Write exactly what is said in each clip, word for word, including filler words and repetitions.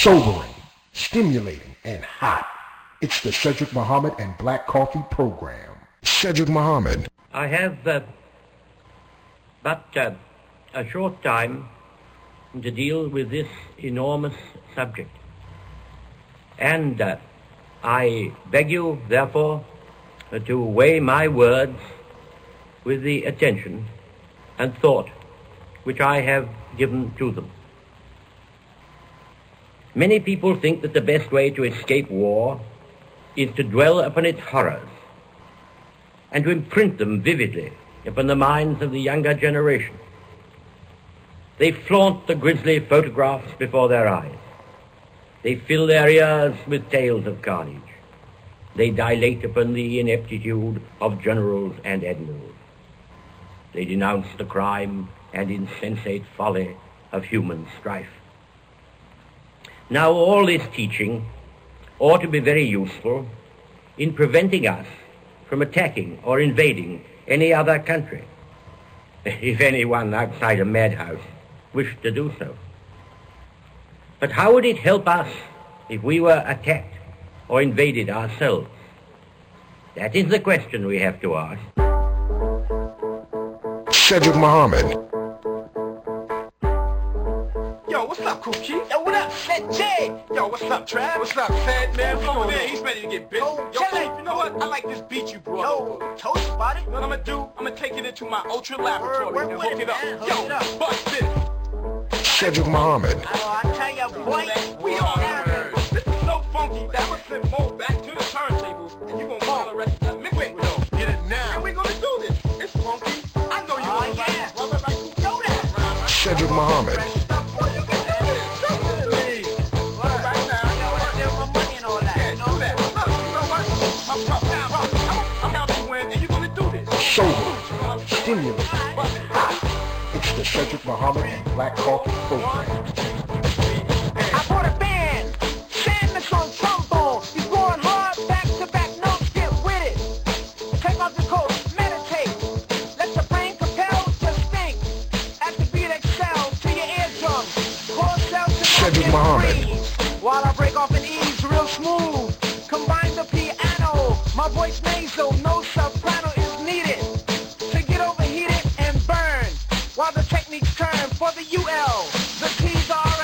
sobering, stimulating, and hot. It's the Cedric Muhammad and Black Coffee Program. Cedric Muhammad. I have uh, but uh, a short time to deal with this enormous subject. And uh, I beg you, therefore, uh, to weigh my words with the attention and thought which I have given to them. Many people think that the best way to escape war is to dwell upon its horrors and to imprint them vividly upon the minds of the younger generation. They flaunt the grisly photographs before their eyes. They fill their ears with tales of carnage. They dilate upon the ineptitude of generals and admirals. They denounce the crime and insensate folly of human strife. Now, all this teaching ought to be very useful in preventing us from attacking or invading any other country, if anyone outside a madhouse wished to do so. But how would it help us if we were attacked or invaded ourselves? That is the question we have to ask. Cedric Muhammad. Yo, what's up, Cool Keith? Yo, what up, Fat J? Yo, what's up, Trav? What's up, Fat Man? Flow in. He's ready to get bit. Yo, Fat, you know what? I like this beat you brought. Yo, toast about it. You know what I'm gonna do? I'm gonna take it into my ultra laboratory word, word, and hook it up. Man, yo, it up. Bust this. Cedric Muhammad. Oh, I tell you, boy, we on that. This is so funky that I'm gonna send Mo back to the turntable, and you gonna follow the rest of that mix with us. Get it now. And we gonna do this. It's funky. I know you oh, wanna yeah. Rap. Brother, like you know that. Cedric Muhammad. Sober, stimulating, and hot. It's the Cedric Muhammad and Black Coffee Program. I bought a band, Sanders on trombone. He's going hard, back to back notes, get with it. Take off the coat, meditate. Let your brain compel, just think. At the beat excel to your eardrums. Core cells to Cedric Muhammad. While I break off an ease real smooth. Combine the piano, my voice nasal, no soprano is needed. To get overheated and burn. While the techniques turn for the U L, the T's are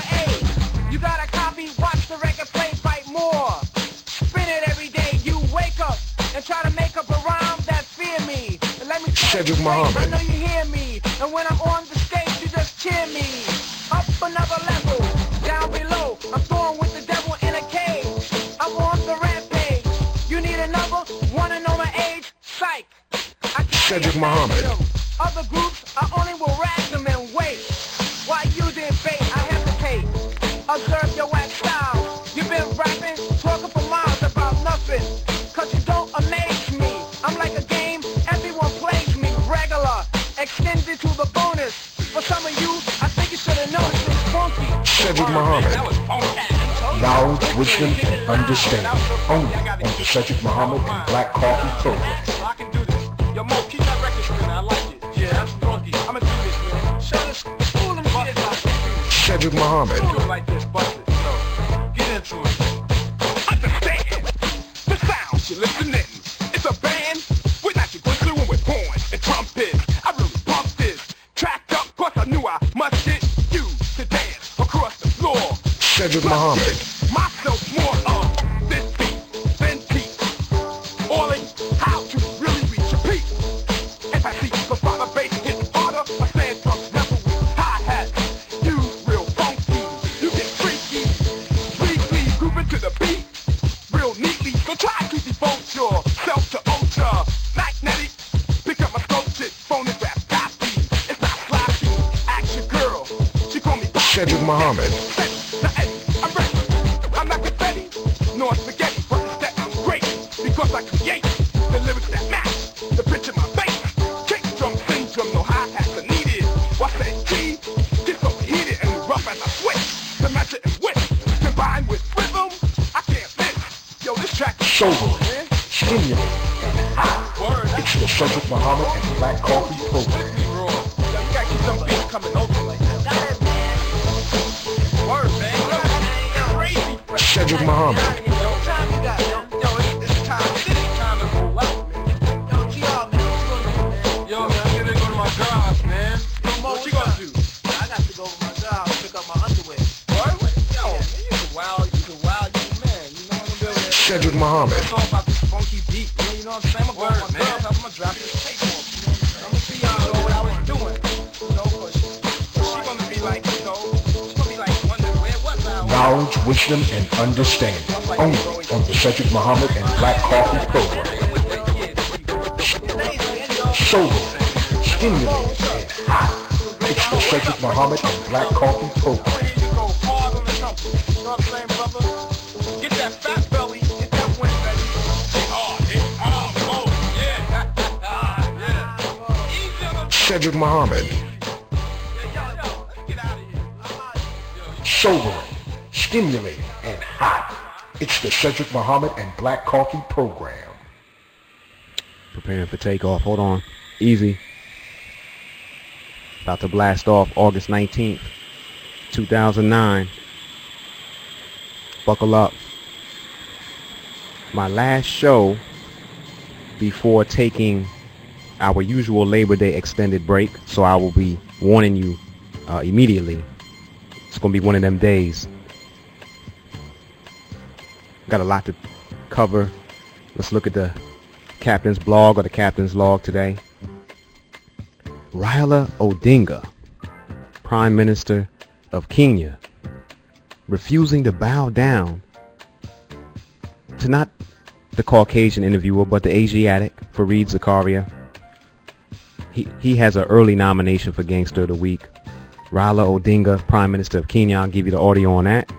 A. You got a copy, watch the record play, fight more. Spin it every day, you wake up and try to make up a rhyme that fear me. And let me Cedric Muhammad. I know you hear me, and when I'm on the stage, you just cheer me. Up another level, down below, I'm throwing with the devil in a cage. I'm on the rampage. You need another, wanna know my age? Psych. I can't Cedric Muhammad. Other groups, I only will rag them and wait. While you debate, I hesitate. Observe your wax style. You've been rapping, talking for miles about nothing. Cause you don't amaze me. I'm like a game, everyone plays me regular. Extended to the bonus. For some of you, I think you should have noticed it's funky. Cedric Muhammad. Knowledge, wisdom, and understanding. Only on the Cedric Muhammad and Black Coffee Program. I can do this. Yo, Mo, keep that record spinning. I like it. Yeah, that's funky. I'ma do this, man. Shut us. School them kids. Cedric Muhammad. Do it like this. Bust it. So, get into it. Understand the sound you're listening. It's a band. We're not your whistle when we're born. And trumpets. I really bump this. Tracked up, cause I knew I must get you to dance across the floor. Cedric Muhammad. Myself more of this beat than teach. Oiling how to really reach a peak. If I see the father bass hits harder, a sand drum never with hi-hats. You real funky, you get freaky. Weekly grooving to the beat, real neatly. So try to devote yourself to ultra magnetic. Pick up my sculpted phonograph copy. It's not sloppy, action girl. She call me Cedric Muhammad. I'm ready. I'm not confetti, nor spaghetti, but instead I'm great because I create the lyrics that match the pitch of my bass. Kick drum, sing drum, no hi-hats are needed. What's that G? Gets overheated and rough as I switch to match it and whip. Combined with rhythm, I can't miss. Yo, this track is Sober, stimulating, and hot. word. It's the Cedric Muhammad and Black Coffee Program. Yo, you gotta keep some beats coming over like that. Word, man. Crazy. Cedric Muhammad. Yo, time you got, yo, yo, it's, it's time, it is time to roll out, man. Yo, T R, man, what you gonna do, man? Yo, man, I'm gonna go to my garage, man. Yo, Mo, What you gonna do? I got to go to my job and pick up my underwear. What? Yo, man, you a wild, you a wild young man. You know what I'm doing? Cedric Muhammad. It's all about this funky beat, man. You know what I'm saying? I'm gonna go to my girls, I'm gonna drop this tape off. I'm gonna see y'all know what I was doing. You know, but she, she gonna be like, you know, she gonna be like wondering where was I? Knowledge, wisdom, and understanding. Only on the Cedric Muhammad and Black Coffee program. Sober, stimulating, and hot. It's the Cedric Muhammad and Black Coffee program. You go hard on the trumpet. You know what I'm saying, brother? Get that fat belly, get that wind belly. Hit hard, hit hard, whoa, yeah. Yeah. Easy on the Cedric Muhammad. yo, yo, let's get out of here. Sobering, stimulating, and hot. It's the Cedric Muhammad and Black Coffee program. Preparing for takeoff. Hold on. Easy. About to blast off August nineteenth, two thousand nine. Buckle up. My last show before taking our usual Labor Day extended break, so I will be warning you uh, immediately. It's going to be one of them days. Got a lot to cover. Let's look at the captain's blog or the captain's log today. Raila Odinga, Prime Minister of Kenya, refusing to bow down to not the Caucasian interviewer, but the Asiatic, Fareed Zakaria. He, he has an early nomination for Gangster of the Week. Raila Odinga, Prime Minister of Kenya. I'll give you the audio on that.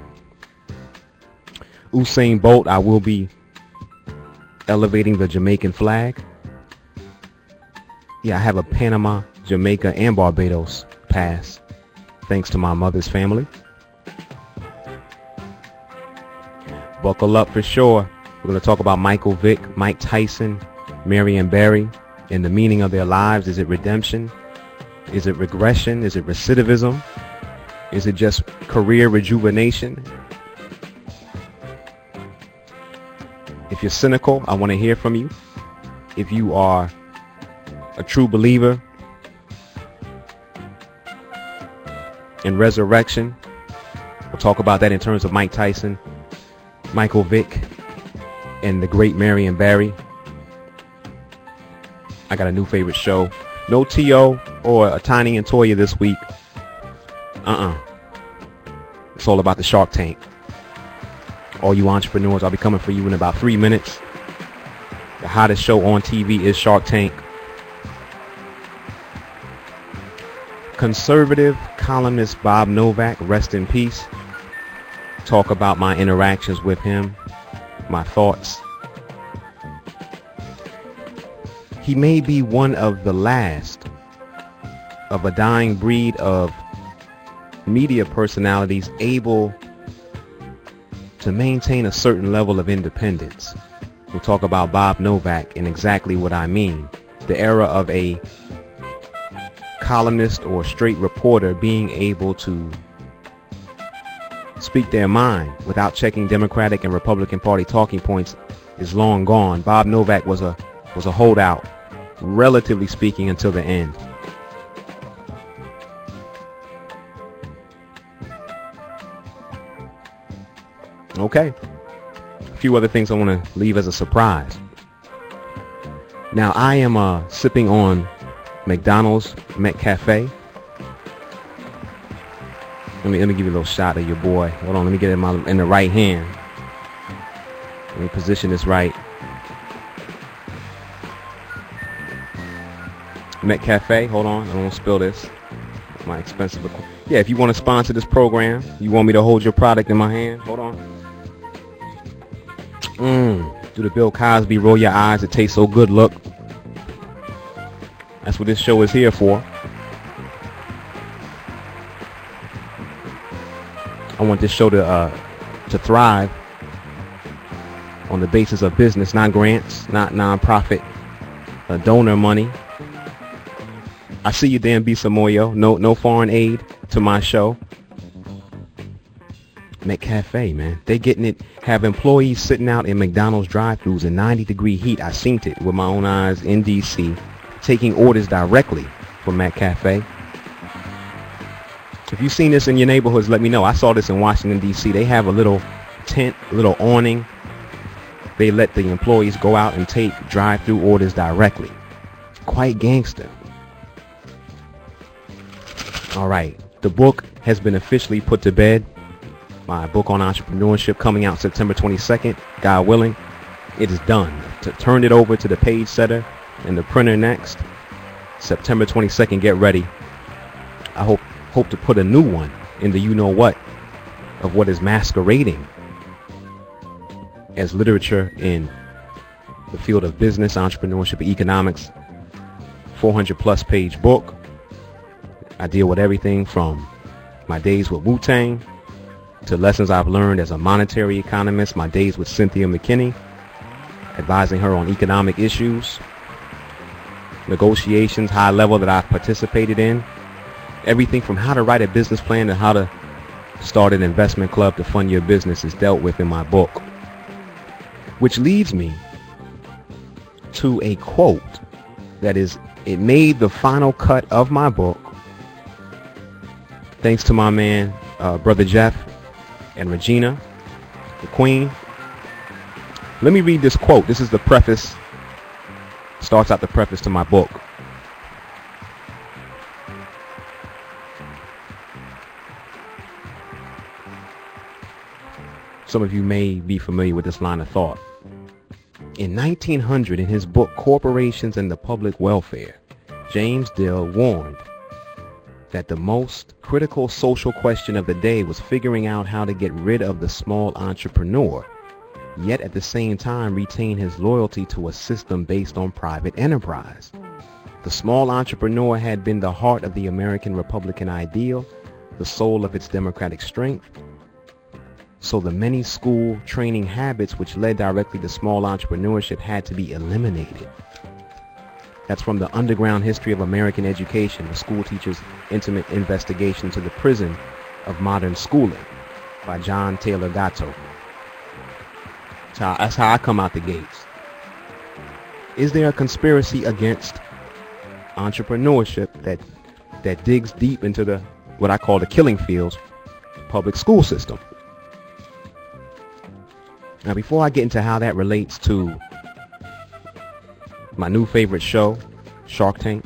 Usain Bolt, I will be elevating the Jamaican flag. Yeah, I have a Panama, Jamaica, and Barbados pass, thanks to my mother's family. Buckle up for sure. We're going to talk about Michael Vick, Mike Tyson, Marion Barry, and the meaning of their lives. Is it redemption? Is it regression? Is it recidivism? Is it just career rejuvenation? If you're cynical, I want to hear from you. If you are a true believer in resurrection, we'll talk about that in terms of Mike Tyson, Michael Vick, and the great Marion Barry. I got a new favorite show. No T O or a Tiny and Toya this week. Uh-uh. It's all about the Shark Tank. All you entrepreneurs, I'll be coming for you in about three minutes. The hottest show on T V is Shark Tank. Conservative columnist Bob Novak, rest in peace. Talk about my interactions with him, my thoughts. He may be one of the last of a dying breed of media personalities able to maintain a certain level of independence. We'll talk about Bob Novak and exactly what I mean. The era of a columnist or straight reporter being able to speak their mind without checking Democratic and Republican Party talking points is long gone. Bob Novak was a was a holdout, relatively speaking, until the end. Okay. A few other things I want to leave as a surprise. Now, I am uh, sipping on McDonald's McCafe. Let me let me give you a little shot of your boy. Hold on, let me get it in, my, in the right hand. Let me position this right. McCafe, hold on, I don't want to spill this. My expensive equipment. Yeah, if you want to sponsor this program, you want me to hold your product in my hand, hold on. Mmm, do the Bill Cosby roll your eyes, it tastes so good look. That's what this show is here for. I want this show to uh, to thrive on the basis of business, not grants, not non-profit uh, donor money. I see you, Dan B. Samoyo. No, no foreign aid to my show. McCafe, man. They getting it, have employees sitting out in McDonald's drive-thrus in ninety degree heat. I seen it with my own eyes in D C, taking orders directly from McCafe. If you've seen this in your neighborhoods, let me know. I saw this in Washington, D C. They have a little tent, a little awning. They let the employees go out and take drive-thru orders directly. Quite gangster. All right. The book has been officially put to bed. My book on entrepreneurship coming out September twenty-second. God willing, it is done. To turn it over to the page setter and the printer next. September twenty-second, get ready. I hope hope to put a new one in the you know what of what is masquerading as literature in the field of business, entrepreneurship, economics. four hundred plus page book. I deal with everything from my days with Wu-Tang to lessons I've learned as a monetary economist, my days with Cynthia McKinney, advising her on economic issues, negotiations, high level that I've participated in, everything from how to write a business plan to how to start an investment club to fund your business is dealt with in my book. Which leads me to a quote that is, it made the final cut of my book, thanks to my man, uh, Brother Jeff and Regina, the Queen. Let me read this quote. This is the preface, starts out the preface to my book. Some of you may be familiar with this line of thought. In nineteen hundred, in his book Corporations and the Public Welfare, James Dill warned that the most critical social question of the day was figuring out how to get rid of the small entrepreneur, yet at the same time retain his loyalty to a system based on private enterprise. The small entrepreneur had been the heart of the American Republican ideal, the soul of its democratic strength. So the many school training habits which led directly to small entrepreneurship had to be eliminated. That's from the Underground History of American Education, the school teacher's intimate investigation into the prison of modern schooling by John Taylor Gatto. That's how I come out the gates. Is there a conspiracy against entrepreneurship that that digs deep into the what I call the killing fields public school system? Now, before I get into how that relates to my new favorite show, Shark Tank,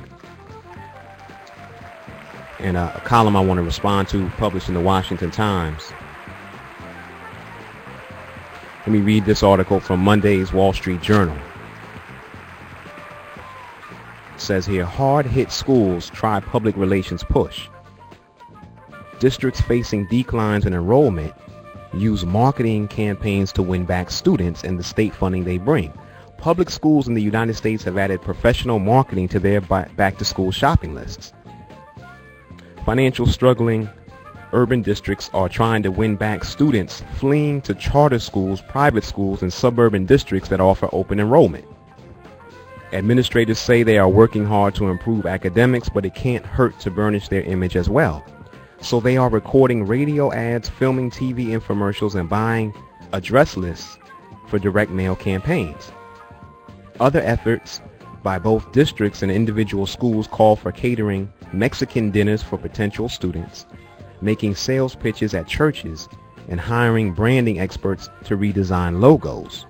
and a, a column I want to respond to published in the Washington Times, let me read this article from Monday's Wall Street Journal. It says here, hard-hit schools try public relations push. Districts facing declines in enrollment use marketing campaigns to win back students and the state funding they bring. Public schools in the United States have added professional marketing to their back-to-school shopping lists. Financial struggling urban districts are trying to win back students fleeing to charter schools, private schools, and suburban districts that offer open enrollment. Administrators say they are working hard to improve academics, but it can't hurt to burnish their image as well. So they are recording radio ads, filming T V infomercials, and buying address lists for direct mail campaigns. Other efforts by both districts and individual schools call for catering Mexican dinners for potential students, making sales pitches at churches, and hiring branding experts to redesign logos.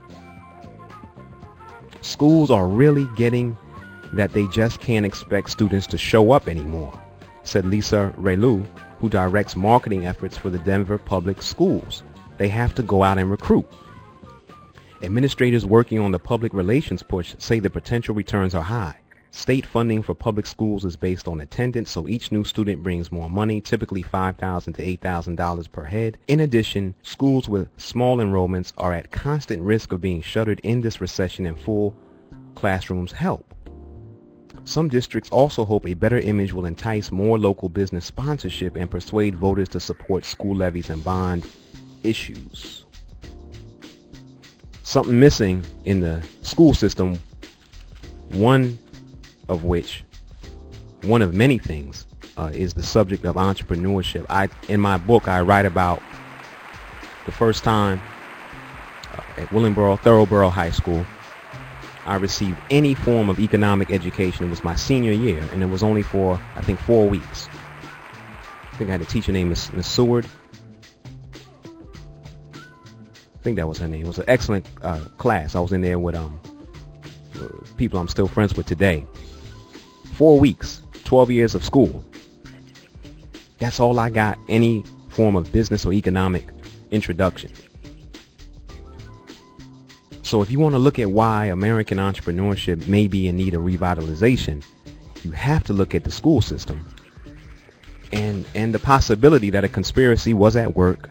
Schools are really getting that they just can't expect students to show up anymore, said Lisa Relu, who directs marketing efforts for the Denver Public Schools. They have to go out and recruit. Administrators working on the public relations push say the potential returns are high. State funding for public schools is based on attendance, so each new student brings more money, typically five thousand dollars to eight thousand dollars per head. In addition, schools with small enrollments are at constant risk of being shuttered in this recession, and full classrooms help. Some districts also hope a better image will entice more local business sponsorship and persuade voters to support school levies and bond issues. Something missing in the school system, one of which, one of many things, uh, is the subject of entrepreneurship. I, in my book, I write about the first time uh, at Willingboro, Thoroughborough High School, I received any form of economic education. It was my senior year, and it was only for, I think, four weeks. I think I had a teacher named Miss Miss Seward. I think that was her name. It was an excellent uh, class. I was in there with um people I'm still friends with today. Four weeks, twelve years of school. That's all I got, any form of business or economic introduction. So if you want to look at why American entrepreneurship may be in need of revitalization, you have to look at the school system and and the possibility that a conspiracy was at work,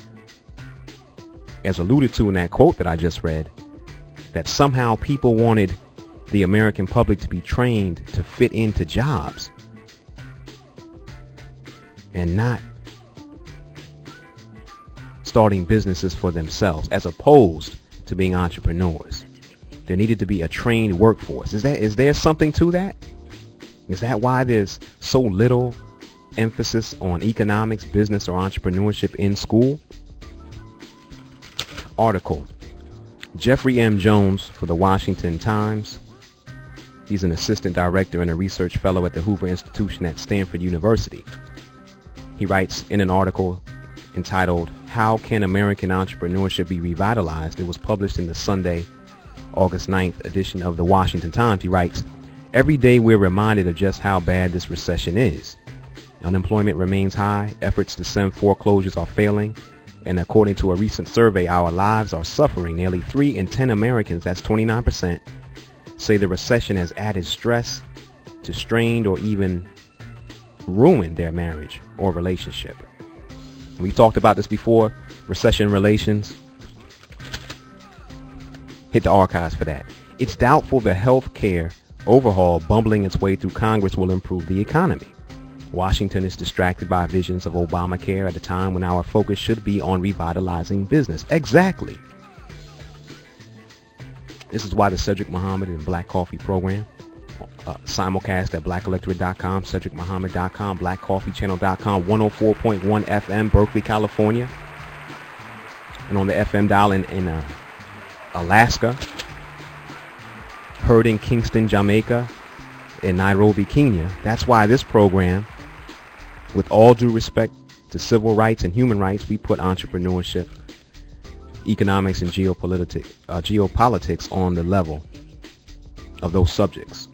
as alluded to in that quote that I just read, that somehow people wanted the American public to be trained to fit into jobs and not starting businesses for themselves, as opposed to being entrepreneurs. There needed to be a trained workforce. Is that is there something to that? Is that why there's so little emphasis on economics, business, or entrepreneurship in school? Article. Jeffrey M. Jones for the Washington Times. He's an assistant director and a research fellow at the Hoover Institution at Stanford University. He writes in an article entitled, "How Can American Entrepreneurship Be Revitalized?" It was published in the Sunday, August ninth edition of the Washington Times. He writes, "Every day we're reminded of just how bad this recession is. Unemployment remains high, efforts to stem foreclosures are failing, and according to a recent survey, our lives are suffering. Nearly three in ten Americans, that's twenty-nine percent, say the recession has added stress to strained or even ruined their marriage or relationship." We talked about this before, recession relations. Hit the archives for that. It's doubtful the health care overhaul bumbling its way through Congress will improve the economy. Washington is distracted by visions of Obamacare at a time when our focus should be on revitalizing business. Exactly. This is why the Cedric Muhammad and Black Coffee program, uh, simulcast at black electorate dot com, cedric muhammad dot com, black coffee channel dot com, one oh four point one F M, Berkeley, California, and on the F M dial in, in uh, Alaska, heard in Kingston, Jamaica, in Nairobi, Kenya. That's why this program, with all due respect to civil rights and human rights, we put entrepreneurship, economics, and geopolitics, uh, geopolitics on the level of those subjects.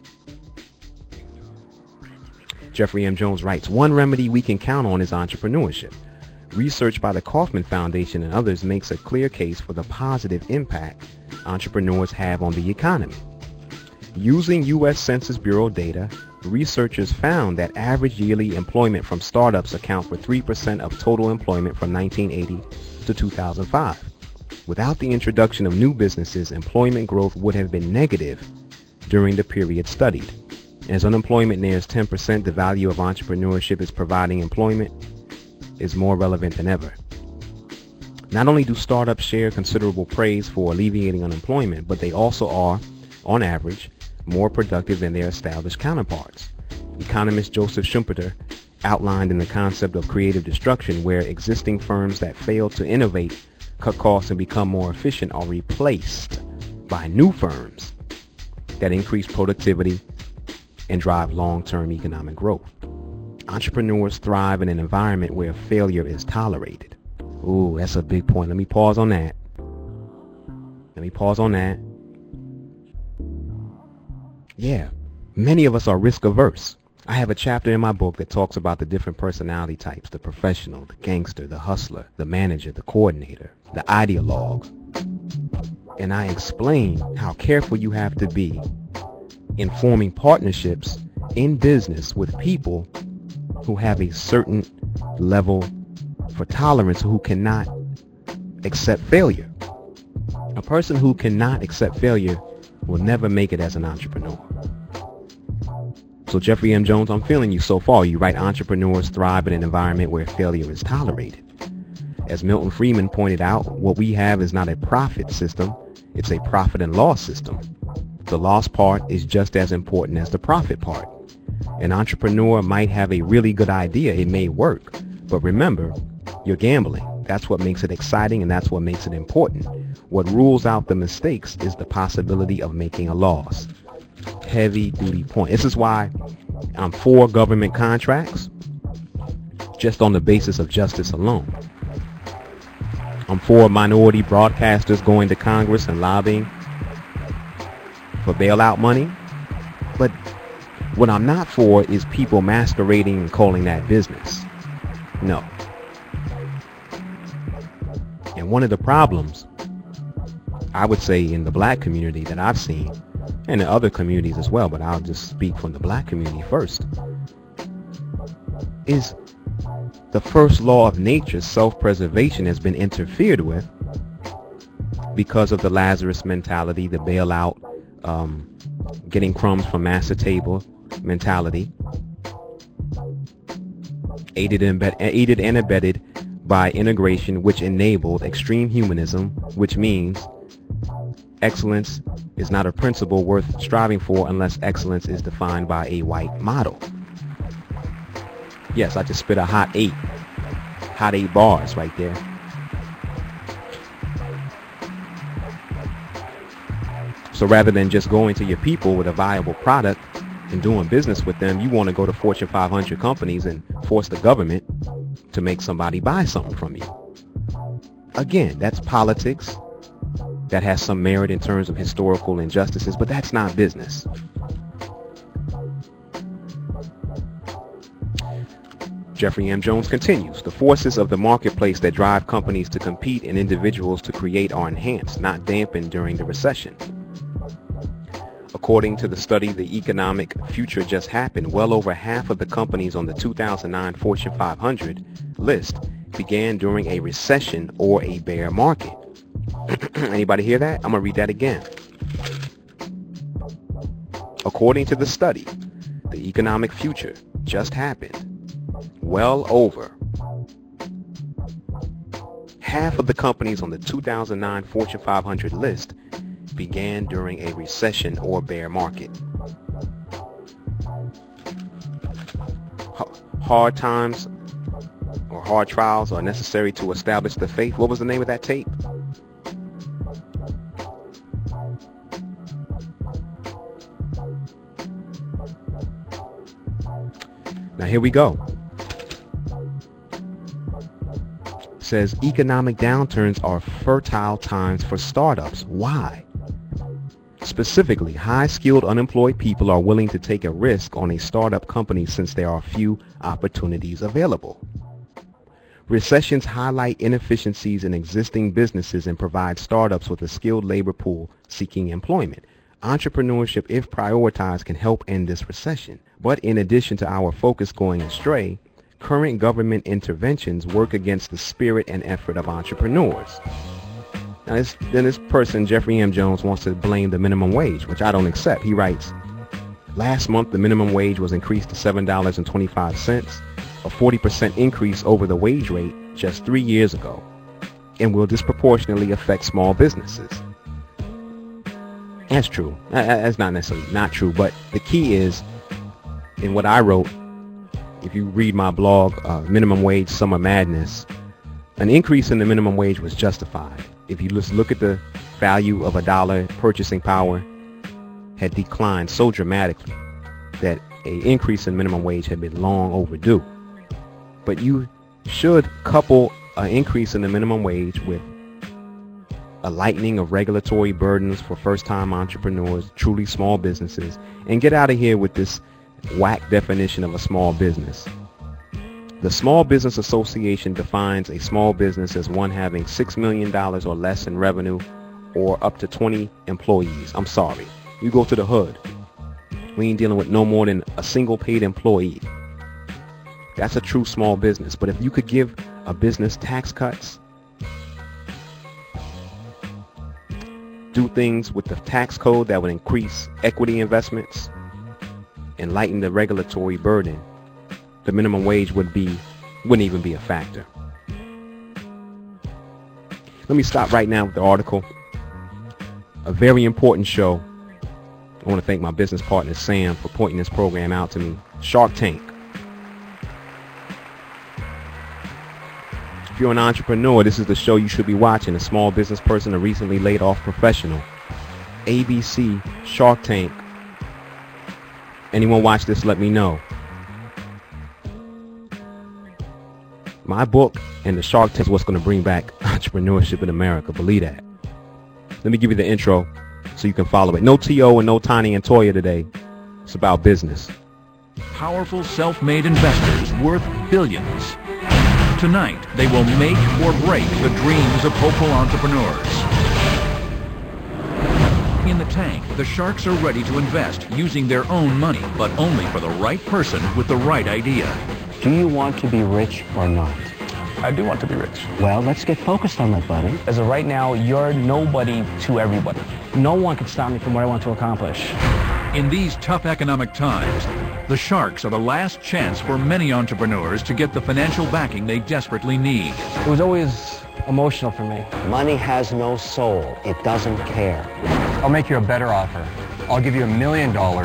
Jeffrey M. Jones writes, "One remedy we can count on is entrepreneurship. Research by the Kauffman Foundation and others makes a clear case for the positive impact entrepreneurs have on the economy. Using U S Census Bureau data, researchers found that average yearly employment from startups account for three percent of total employment from nineteen eighty to two thousand five. Without the introduction of new businesses, employment growth would have been negative during the period studied. As unemployment nears ten percent, the value of entrepreneurship as providing employment is more relevant than ever. Not only do startups share considerable praise for alleviating unemployment, but they also are, on average, more productive than their established counterparts. Economist Joseph Schumpeter outlined in the concept of creative destruction, where existing firms that fail to innovate, cut costs, and become more efficient are replaced by new firms that increase productivity and drive long-term economic growth. Entrepreneurs thrive in an environment where failure is tolerated." Ooh, that's a big point. Let me pause on that. Let me pause on that. Yeah, many of us are risk averse. I have a chapter in my book that talks about the different personality types: the professional, the gangster, the hustler, the manager, the coordinator, the ideologue. And I explain how careful you have to be in forming partnerships in business with people who have a certain level for tolerance, who cannot accept failure. A person who cannot accept failure will never make it as an entrepreneur. So Jeffrey M. Jones, I'm feeling you so far. You write, entrepreneurs thrive in an environment where failure is tolerated. As Milton Friedman pointed out, what we have is not a profit system, it's a profit and loss system. The loss part is just as important as the profit part. An entrepreneur might have a really good idea, it may work, but remember, you're gambling. That's what makes it exciting, and that's what makes it important. What rules out the mistakes is the possibility of making a loss. Heavy duty point. This is why I'm for government contracts, just on the basis of justice alone. I'm for minority broadcasters going to Congress and lobbying for bailout money. But what I'm not for is people masquerading and calling that business. No. And one of the problems, I would say, in the black community that I've seen, and in other communities as well, but I'll just speak from the black community first, is the first law of nature, self-preservation, has been interfered with because of the Lazarus mentality, the bailout, um, getting crumbs from master table mentality, aided and, abet- aided and abetted by integration, which enabled extreme humanism, which means excellence is not a principle worth striving for unless excellence is defined by a white model. Yes, I just spit a hot eight. Hot eight bars right there. So rather than just going to your people with a viable product and doing business with them, you want to go to Fortune five hundred companies and force the government to make somebody buy something from you. Again, that's politics. That has some merit in terms of historical injustices, but that's not business. Jeffrey M. Jones continues, the forces of the marketplace that drive companies to compete and individuals to create are enhanced, not dampened during the recession. According to the study, The Economic Future Just Happened, well over half of the companies on the two thousand nine Fortune five hundred list began during a recession or a bear market. Anybody hear that? I'm going to read that again. According to the study, The Economic Future Just Happened, well over half of the companies on the two thousand nine Fortune five hundred list began during a recession or bear market. Hard times or hard trials are necessary to establish the faith. What was the name of that tape? Now here we go. It says economic downturns are fertile times for startups. Why? Specifically, high-skilled unemployed people are willing to take a risk on a startup company since there are few opportunities available. Recessions highlight inefficiencies in existing businesses and provide startups with a skilled labor pool seeking employment. Entrepreneurship, if prioritized, can help end this recession. But in addition to our focus going astray, current government interventions work against the spirit and effort of entrepreneurs. Now, this, then this person, Jeffrey M. Jones, wants to blame the minimum wage, which I don't accept. He writes, last month, the minimum wage was increased to seven dollars and twenty-five cents, a forty percent increase over the wage rate just three years ago, and will disproportionately affect small businesses. That's true. That's not necessarily not true, but the key is, in what I wrote, if you read my blog, uh, Minimum Wage Summer Madness, an increase in the minimum wage was justified. If you just look at the value of a dollar, purchasing power had declined so dramatically that an increase in minimum wage had been long overdue. But you should couple an increase in the minimum wage with a lightening of regulatory burdens for first-time entrepreneurs, truly small businesses, and get out of here with this whack definition of a small business. The Small Business Association defines a small business as one having six million dollars or less in revenue or up to twenty employees. I'm sorry. You go to the hood. We ain't dealing with no more than a single paid employee. That's a true small business. But if you could give a business tax cuts, do things with the tax code that would increase equity investments and lighten the regulatory burden, the minimum wage would be wouldn't even be a factor. Let me stop right now with the article. A very important show. I want to thank my business partner Sam for pointing this program out to me. Shark Tank. If you're an entrepreneur, this is the show you should be watching. A small business person, a recently laid off professional. A B C, Shark Tank. Anyone watch this, let me know. My book and the Shark Tank is what's going to bring back entrepreneurship in America. Believe that. Let me give you the intro so you can follow it. No T O and no Tiny and Toya today. It's about business. Powerful self-made investors worth billions. Tonight, they will make or break the dreams of hopeful entrepreneurs. In the tank, the sharks are ready to invest using their own money, but only for the right person with the right idea. Do you want to be rich or not? I do want to be rich. Well, let's get focused on that, buddy. As of right now, you're nobody to everybody. No one can stop me from what I want to accomplish. In these tough economic times, the sharks are the last chance for many entrepreneurs to get the financial backing they desperately need. It was always emotional for me. Money has no soul. It doesn't care. I'll make you a better offer. I'll give you a million dollars.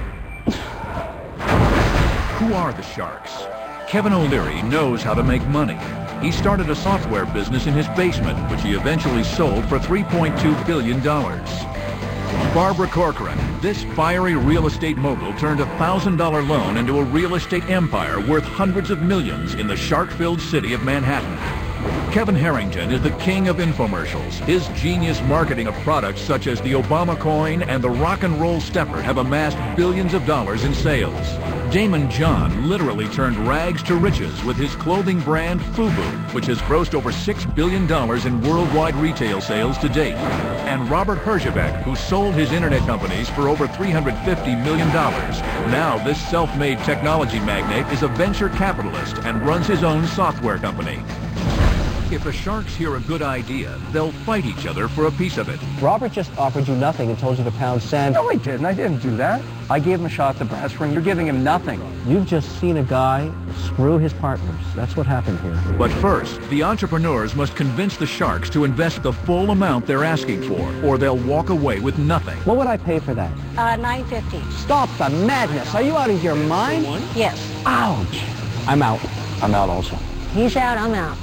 Who are the sharks? Kevin O'Leary knows how to make money. He started a software business in his basement, which he eventually sold for three point two billion dollars. Barbara Corcoran, this fiery real estate mogul, turned a one thousand dollar loan into a real estate empire worth hundreds of millions in the shark-filled city of Manhattan. Kevin Harrington is the king of infomercials. His genius marketing of products such as the Obama coin and the rock and roll stepper have amassed billions of dollars in sales. Damon John literally turned rags to riches with his clothing brand FUBU, which has grossed over six billion dollars in worldwide retail sales to date. And Robert Herjavec, who sold his internet companies for over three hundred fifty million dollars. Now this self-made technology magnate is a venture capitalist and runs his own software company. If the sharks hear a good idea, they'll fight each other for a piece of it. Robert just offered you nothing and told you to pound sand. No, I didn't. I didn't do that. I gave him a shot at the brass ring. You're giving him nothing. You've just seen a guy screw his partners. That's what happened here. But first, the entrepreneurs must convince the sharks to invest the full amount they're asking for, or they'll walk away with nothing. What would I pay for that? Uh, nine fifty. Stop the madness. Are you out of your mind? Yes. Ouch. I'm out. I'm out also. He's out, I'm out.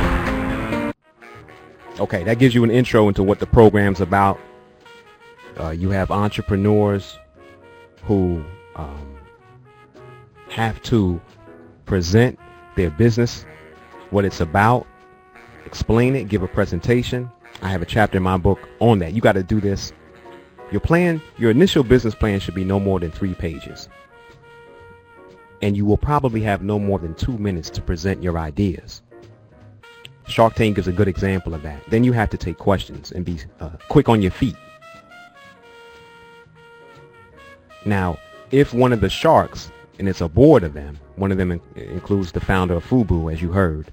Okay, that gives you an intro into what the program's about. Uh, you have entrepreneurs who um, have to present their business, what it's about, explain it, give a presentation. I have a chapter in my book on that. You got to do this. Your plan, your initial business plan should be no more than three pages. And you will probably have no more than two minutes to present your ideas. Shark Tank is a good example of that. Then you have to take questions and be uh, quick on your feet. Now, if one of the sharks, and it's a board of them, one of them in includes the founder of FUBU, as you heard.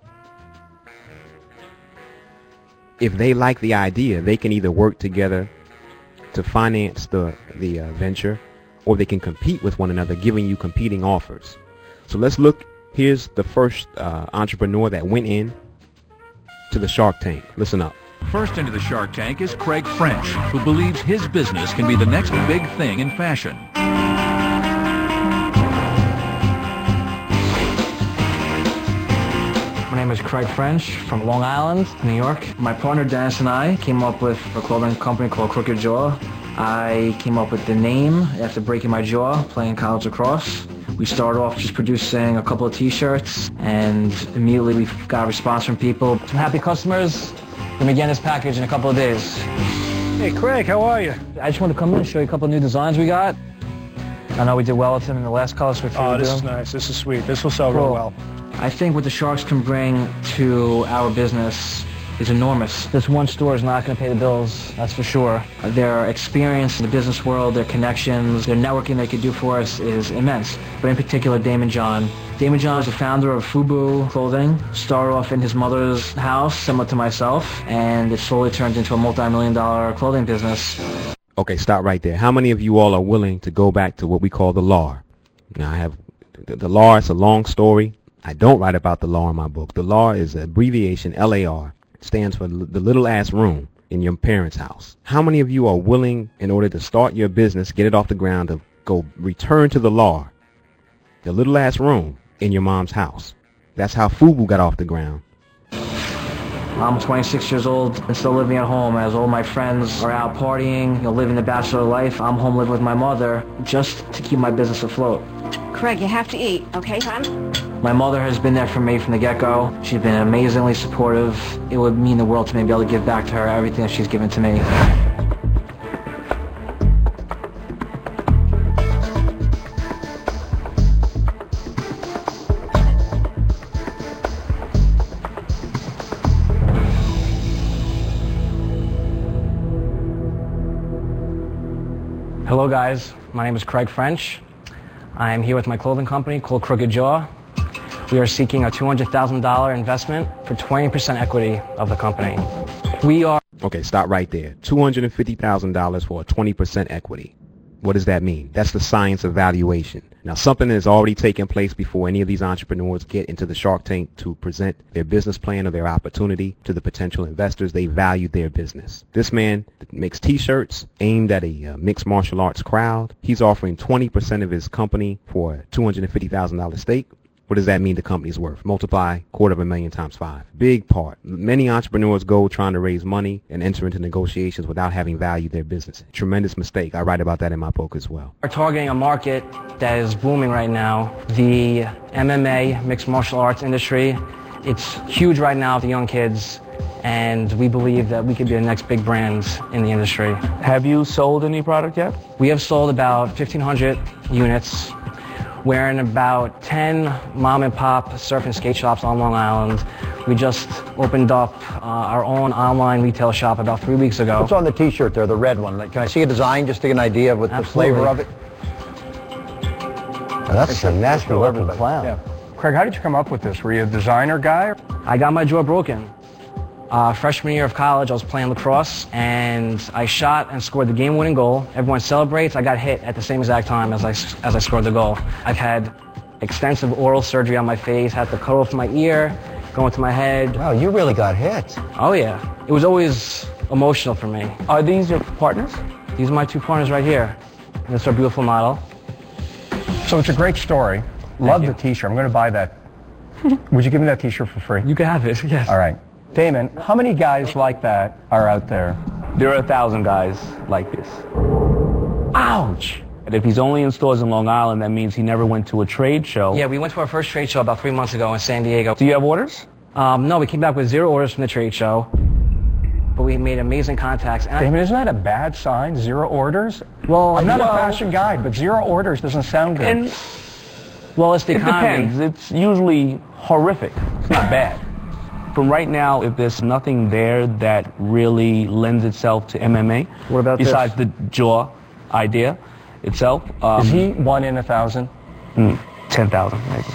If they like the idea, they can either work together to finance the, the uh, venture, or they can compete with one another, giving you competing offers. So let's look. Here's the first uh, entrepreneur that went in to the Shark Tank. Listen up. First into the Shark Tank is Craig French, who believes his business can be the next big thing in fashion. My name is Craig French from Long Island, New York. My partner Dennis and I came up with a clothing company called Crooked Jaw. I came up with the name after breaking my jaw playing college lacrosse. We started off just producing a couple of t-shirts, and immediately we got a response from people. Some happy customers. Let me get this package in a couple of days. Hey, Craig, how are you? I just wanted to come in and show you a couple of new designs we got. I know we did well with them in the last color switch. Oh, this doing. is nice. This is sweet. This will sell Cool. real well. I think what the Sharks can bring to our business is enormous. This one store is not going to pay the bills, that's for sure. Their experience in the business world, their connections, their networking they could do for us is immense. But in particular, Damon John. Damon John is the founder of FUBU Clothing. Started off in his mother's house, similar to myself, and it slowly turned into a multi-million dollar clothing business. Okay, stop right there. How many of you all are willing to go back to what we call the L A R? Now, I have the, the L A R. It's a long story. I don't write about the L A R in my book. The L A R is an abbreviation, L A R. Stands for the little ass room in your parents' house. How many of you are willing, in order to start your business, get it off the ground, to go return to the L A R, the little ass room in your mom's house? That's how FUBU got off the ground. I'm twenty-six years old and still living at home as all my friends are out partying, you know, living the bachelor life. I'm home living with my mother just to keep my business afloat. Craig, you have to eat, okay, son? My mother has been there for me from the get-go. She's been amazingly supportive. It would mean the world to me to be able to give back to her everything that she's given to me. Hello guys, my name is Craig French. I am here with my clothing company called Crooked Jaw. We are seeking a two hundred thousand dollars investment for twenty percent equity of the company. We are... Okay, stop right there. two hundred fifty thousand dollars for a twenty percent equity. What does that mean? That's the science of valuation. Now, something has already taken place before any of these entrepreneurs get into the Shark Tank to present their business plan or their opportunity to the potential investors. They value their business. This man makes T-shirts aimed at a uh, mixed martial arts crowd. He's offering twenty percent of his company for a two hundred fifty thousand dollars stake. What does that mean the company's worth? Multiply quarter of a million times five. Big part. Many entrepreneurs go trying to raise money and enter into negotiations without having valued their business. Tremendous mistake. I write about that in my book as well. We're targeting a market that is booming right now. The M M A, mixed martial arts industry. It's huge right now with the young kids, and we believe that we could be the next big brands in the industry. Have you sold any product yet? We have sold about fifteen hundred units. We're in about ten mom and pop surf and skate shops on Long Island. We just opened up uh, our own online retail shop about three weeks ago. What's on the T-shirt there, the red one? Can I see a design just to get an idea of what Absolutely. the flavor of it? Oh, that's a nasty looking clown. Yeah. Craig, how did you come up with this? Were you a designer guy? I got my jaw broken. Uh, freshman year of college, I was playing lacrosse, and I shot and scored the game-winning goal. Everyone celebrates. I got hit at the same exact time as I, as I scored the goal. I've had extensive oral surgery on my face, had to cut off my ear, go into my head. Wow, you really got hit. Oh, yeah. It was always emotional for me. Are these your partners? These are my two partners right here. This is our beautiful model. So it's a great story. Love the T-shirt. I'm going to buy that. Would you give me that T-shirt for free? You can have it, yes. All right. Damon, how many guys like that are out there? There are a thousand guys like this. Ouch! And if he's only in stores in Long Island, that means he never went to a trade show. Yeah, we went to our first trade show about three months ago in San Diego. Do you have orders? Um, no, we came back with zero orders from the trade show, but we made amazing contacts. And Damon, isn't that a bad sign? Zero orders? Well, I'm not well, a fashion guy, but zero orders doesn't sound good. And well, it's the it economy. depends. It's usually horrific. It's not bad. From right now, if there's nothing there that really lends itself to M M A, what about besides this? the jaw idea itself? Um, Is he one in a thousand? Mm, ten thousand, maybe.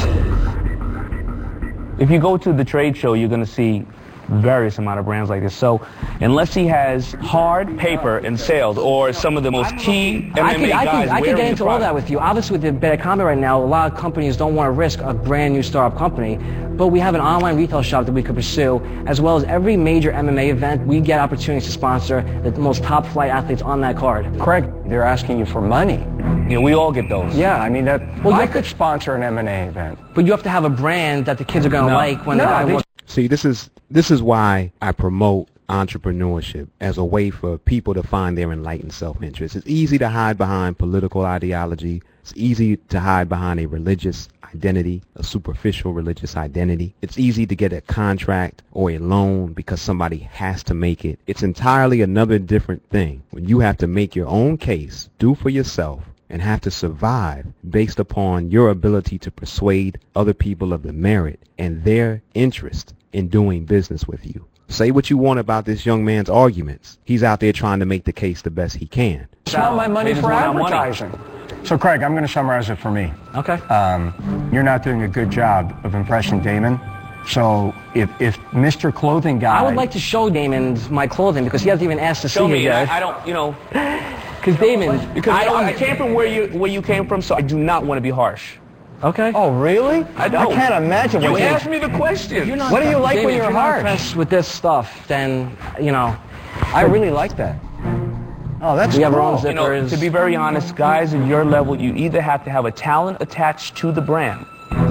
If you go to the trade show, you're going to see various amount of brands like this. So unless he has hard paper and sales or some of the most key M M A I could, I guys could, I could get into all product. that with you. Obviously, with the better economy right now, a lot of companies don't want to risk a brand new startup company. But we have an online retail shop that we could pursue, as well as every major M M A event. We get opportunities to sponsor the most top flight athletes on that card. Craig, they're asking you for money. Yeah, we all get those. Yeah, I mean, that. Well, I you have could to- sponsor an M M A event. But you have to have a brand that the kids are going to No. like when No, the guy they- walks. See, this is this is why I promote entrepreneurship as a way for people to find their enlightened self-interest. It's easy to hide behind political ideology. It's easy to hide behind a religious identity, a superficial religious identity. It's easy to get a contract or a loan because somebody has to make it. It's entirely another different thing when you have to make your own case, do for yourself, and have to survive based upon your ability to persuade other people of the merit and their interest in doing business with you. Say what you want about this young man's arguments. He's out there trying to make the case the best he can. It's not my money They just for want our money. advertising. So, Craig, I'm going to summarize it for me. Okay. Um, you're not doing a good job of impressing Damon. So, if, if Mister Clothing Guy... I would like to show Damon my clothing because he hasn't even asked to Show see me. it yet. I, I don't, you know, Because Damon, because I I, don't. I came from where you where you came from, so I do not want to be harsh. Okay. Oh, really? I don't. I can't imagine You what you... asked me the question. You're not What do you like Damon, when if you're not harsh? impressed with this stuff, then you know. I really like that. Oh, that's We have our cool. own zip- You know, Zippers. to be very honest, guys at your level, you either have to have a talent attached to the brand,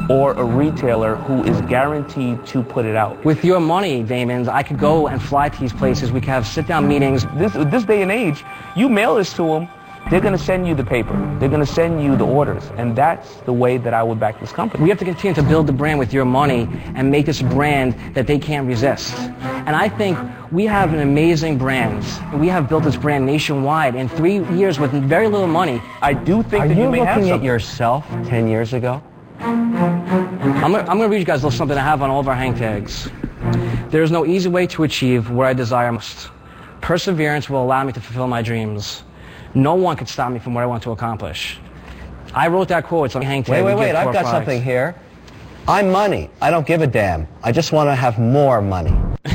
or a retailer who is guaranteed to put it out. With your money, Damon, I could go and fly to these places. We could have sit-down meetings. This, this day and age, you mail this to them, they're going to send you the paper. They're going to send you the orders. And that's the way that I would back this company. We have to continue to build the brand with your money and make this a brand that they can't resist. And I think we have an amazing brand. We have built this brand nationwide in three years with very little money. I do think Are that you, you may have looking some. at yourself ten years ago? I'm going to read you guys a little something I have on all of our hang tags. There is no easy way to achieve what I desire most. Perseverance will allow me to fulfill my dreams. No one can stop me from what I want to accomplish. I wrote that quote. It's on the hang tag. Wait, wait, We wait. give I've core got products. something here. I'm money. I don't give a damn. I just want to have more money.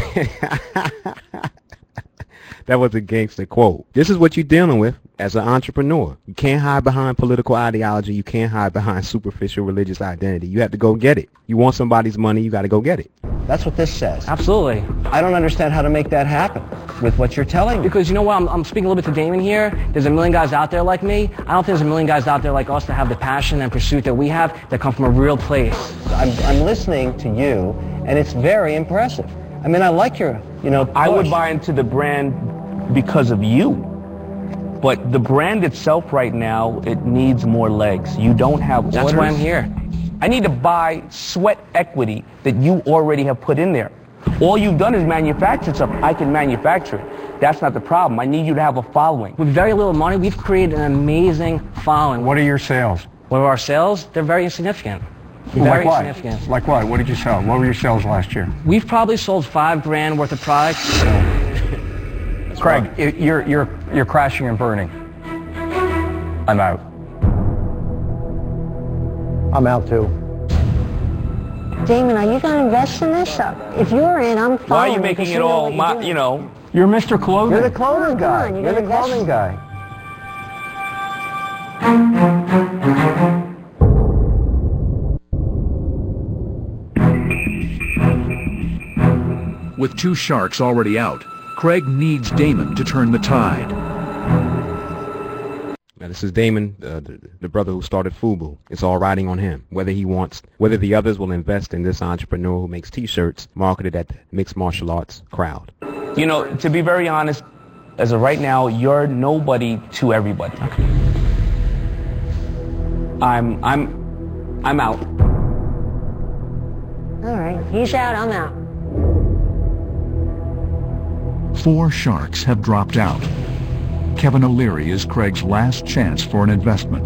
That was a gangster quote. This is what you're dealing with as an entrepreneur. You can't hide behind political ideology. You can't hide behind superficial religious identity. You have to go get it. You want somebody's money, you got to go get it. That's what this says. Absolutely. I don't understand how to make that happen with what you're telling me. Because you know what, I'm, I'm speaking a little bit to Damon here. There's a million guys out there like me. I don't think there's a million guys out there like us that have the passion and pursuit that we have that come from a real place. I'm, I'm listening to you, and it's very impressive. I mean, I like your, you know, push. I would buy into the brand because of you. But the brand itself right now, it needs more legs. You don't have That's orders. why I'm here. I need to buy sweat equity that you already have put in there. All you've done is manufacture something. I can manufacture it. That's not the problem. I need you to have a following. With very little money, we've created an amazing following. What are your sales? What are our sales? They're very insignificant. Well, Very like what? insignificant. Like what? What did you sell? What were your sales last year? We've probably sold five grand worth of products. Craig, i- you're you're you're crashing and burning. I'm out. I'm out too. Damon, are you going to invest in this? Uh, If you're in, I'm fine. Why are you making it all, my, you know? You're Mister Clothing. You're the clothing guy. on, you're You're the gonna invest- clothing guy. With two sharks already out, Craig needs Damon to turn the tide. Now, this is Damon, uh, the, the brother who started FUBU. It's all riding on him. Whether he wants, whether the others will invest in this entrepreneur who makes T-shirts marketed at the mixed martial arts crowd. You know, to be very honest, as of right now, you're nobody to everybody. Okay. I'm, I'm, I'm out. All right, he's out, I'm out. Four sharks have dropped out. Kevin O'Leary is Craig's last chance for an investment.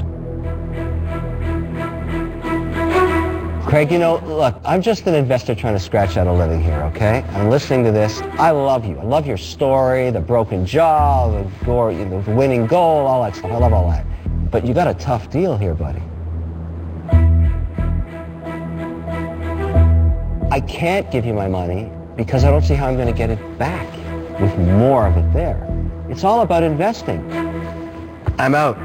Craig, you know, look, I'm just an investor trying to scratch out a living here, okay? I'm listening to this. I love you. I love your story, the broken jaw, the, gore, the winning goal, all that stuff. I love all that. But you got a tough deal here, buddy. I can't give you my money because I don't see how I'm going to get it back with more of it there. It's all about investing. I'm out.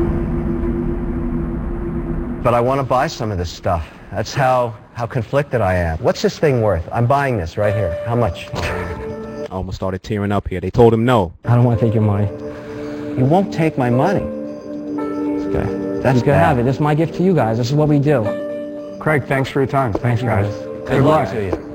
But I want to buy some of this stuff. That's how, how conflicted I am. What's this thing worth? I'm buying this right here. How much? I almost started tearing up here. They told him no. I don't want to take your money. You won't take my money. Okay. That's You can bad. have it. This is my gift to you guys. This is what we do. Craig, thanks for your time. Thanks, guys. Good luck to you.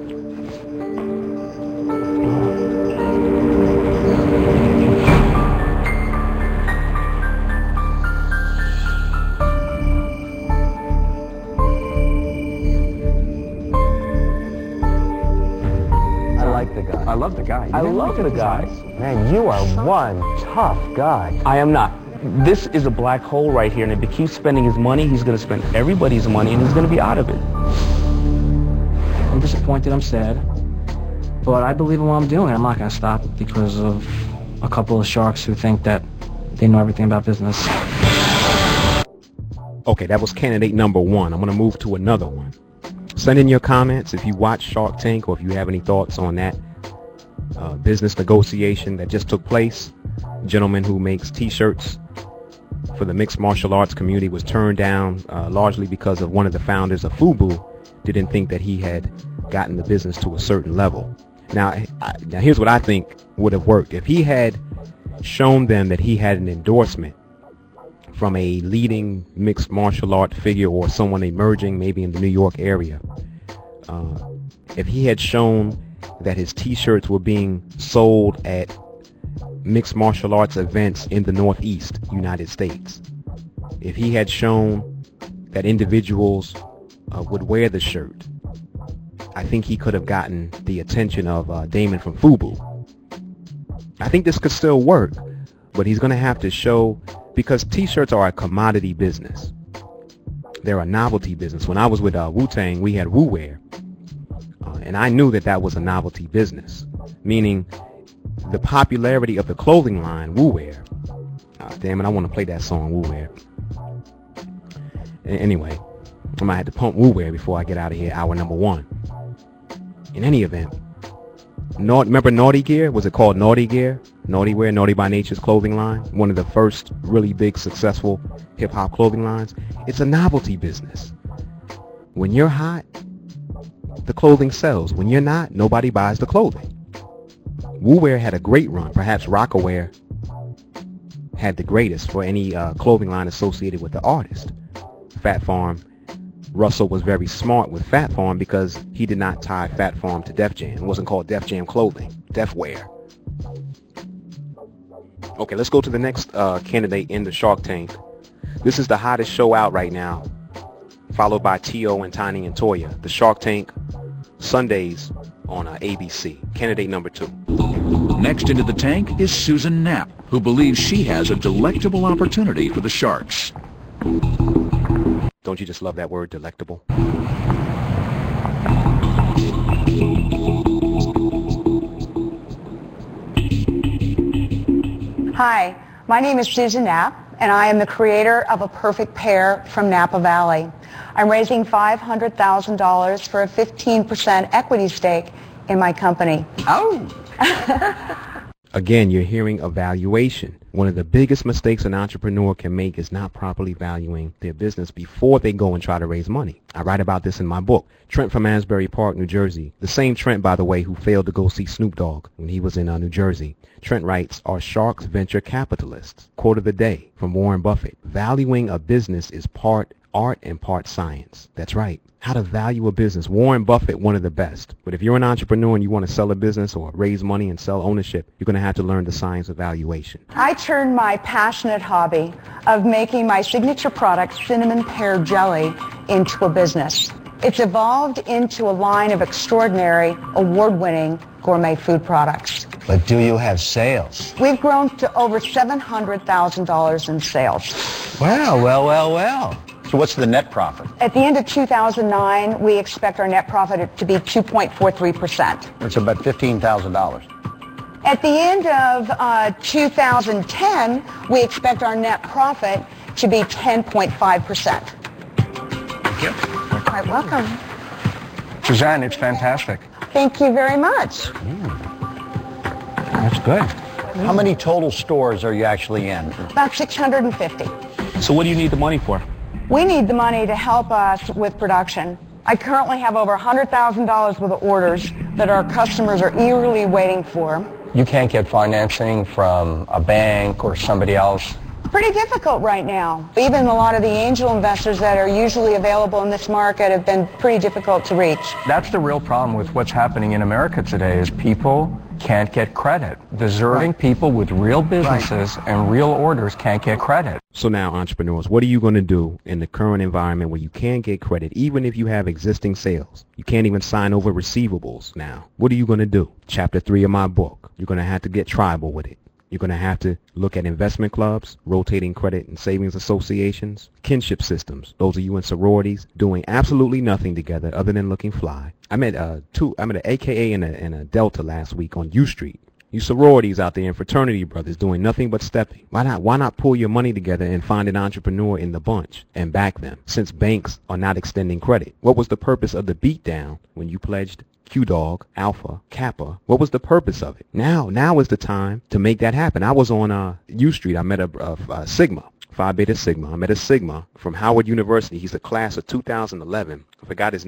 I like the guy. I love the guy. You I didn't love look the at his guy. eyes? Man, you are one tough guy. I am not. This is a black hole right here, and if he keeps spending his money, he's going to spend everybody's money, and he's going to be out of it. I'm disappointed. I'm sad. But I believe in what I'm doing. I'm not going to stop because of a couple of sharks who think that they know everything about business. Okay, that was candidate number one. I'm going to move to another one. Send in your comments if you watch Shark Tank or if you have any thoughts on that uh, business negotiation that just took place. Gentleman who makes T-shirts for the mixed martial arts community was turned down uh, largely because of one of the founders of FUBU didn't think that he had gotten the business to a certain level. Now, I, now here's what I think would have worked. If he had shown them that he had an endorsement from a leading mixed martial art figure or someone emerging maybe in the New York area, uh, if he had shown that his t-shirts were being sold at mixed martial arts events in the Northeast United States, if he had shown that individuals uh, would wear the shirt, I think he could have gotten the attention of uh, Damon from FUBU. I think this could still work, but he's going to have to show, because t-shirts are a commodity business. They're a novelty business. When I was with uh, Wu-Tang, we had Wu-Wear, uh, and I knew that that was a novelty business, meaning the popularity of the clothing line, Wu-Wear. Uh, damn it, I want to play that song, Wu-Wear. Anyway, I might have to pump Wu-Wear before I get out of here, hour number one. In any event, Naut- remember Naughty Gear? Was it called Naughty Gear? Naughty Wear, Naughty by Nature's clothing line. One of the first really big, successful hip-hop clothing lines. It's a novelty business. When you're hot, the clothing sells. When you're not, nobody buys the clothing. Wu-Wear had a great run. Perhaps Rocawear had the greatest for any uh, clothing line associated with the artist. Fat Farm, Russell was very smart with Fat Farm because he did not tie Fat Farm to Def Jam. It wasn't called Def Jam clothing, Def Wear. Okay, let's go to the next uh, candidate in the Shark Tank. This is the hottest show out right now, followed by T O and Tiny and Toya. The Shark Tank, Sundays on uh, A B C. Candidate number two. Next into the tank is Susan Knapp, who believes she has a delectable opportunity for the Sharks. Don't you just love that word, delectable? Hi, my name is Susan Knapp, and I am the creator of A Perfect Pair from Napa Valley. I'm raising five hundred thousand dollars for a fifteen percent equity stake in my company. Oh! Again, you're hearing a valuation. One of the biggest mistakes an entrepreneur can make is not properly valuing their business before they go and try to raise money. I write about this in my book. Trent from Asbury Park, New Jersey. The same Trent, by the way, who failed to go see Snoop Dogg when he was in uh, New Jersey. Trent writes, "Are sharks venture capitalists?" Quote of the day from Warren Buffett. Valuing a business is part art and part science. That's right. How to value a business. Warren Buffett, one of the best. But if you're an entrepreneur and you want to sell a business or raise money and sell ownership, you're going to have to learn the science of valuation. I turned my passionate hobby of making my signature product, cinnamon pear jelly, into a business. It's evolved into a line of extraordinary, award-winning gourmet food products. But do you have sales? We've grown to over seven hundred thousand dollars in sales. Wow, well, well, well. So what's the net profit? At the end of two thousand nine, we expect our net profit to be two point four three percent. It's about fifteen thousand dollars. At the end of uh, two thousand ten, we expect our net profit to be ten point five percent. Thank you. You're quite welcome. Suzanne, it's fantastic. Thank you very much. That's good. How many total stores are you actually in? About six hundred fifty. So what do you need the money for? We need the money to help us with production. I currently have over one hundred thousand dollars worth of orders that our customers are eagerly waiting for. You can't get financing from a bank or somebody else? Pretty difficult right now. Even a lot of the angel investors that are usually available in this market have been pretty difficult to reach. That's the real problem with what's happening in America today is people can't get credit. Deserving right. people with real businesses right. and real orders can't get credit. So now, entrepreneurs, what are you going to do in the current environment where you can't get credit, even if you have existing sales? You can't even sign over receivables now. What are you going to do? Chapter three of my book. You're going to have to get tribal with it. You're going to have to look at investment clubs, rotating credit and savings associations, kinship systems. Those of you in sororities doing absolutely nothing together other than looking fly. I met uh, two. I met an A K A and a, and a Delta last week on U Street. You sororities out there and fraternity brothers doing nothing but stepping. Why not? Why not pull your money together and find an entrepreneur in the bunch and back them? Since banks are not extending credit, what was the purpose of the beatdown when you pledged Q-Dog, Alpha, Kappa? What was the purpose of it? Now, now is the time to make that happen. I was on uh, U Street. I met a, a, a Sigma, Phi Beta Sigma. I met a Sigma from Howard University. He's the class of two thousand eleven. I forgot his name.